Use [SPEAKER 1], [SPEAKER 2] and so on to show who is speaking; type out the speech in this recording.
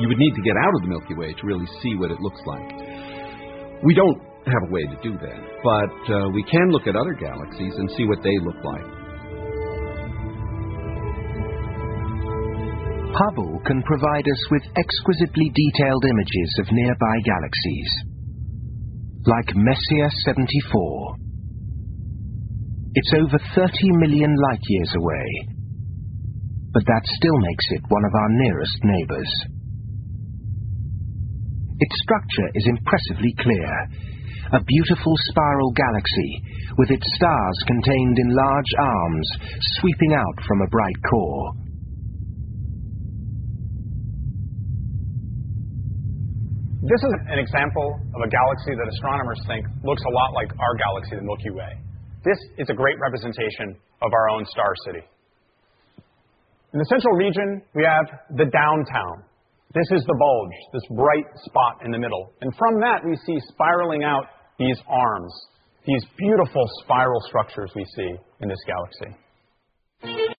[SPEAKER 1] You would need to get out of the Milky Way to really see what it looks like. We don't have a way to do that, but we can look at other galaxies and see what they look like.
[SPEAKER 2] Hubble can provide us with exquisitely detailed images of nearby galaxies, like Messier 74. It's over 30 million light-years away, but that still makes it one of our nearest neighbors. Its structure is impressively clear, a beautiful spiral galaxy with its stars contained in large arms sweeping out from a bright core.
[SPEAKER 3] This is an example of a galaxy that astronomers think looks a lot like our galaxy, the Milky Way. This is a great representation of our own star city. In the central region, we have the downtown. This is the bulge, this bright spot in the middle. And from that, we see spiraling out these arms, these beautiful spiral structures we see in this galaxy.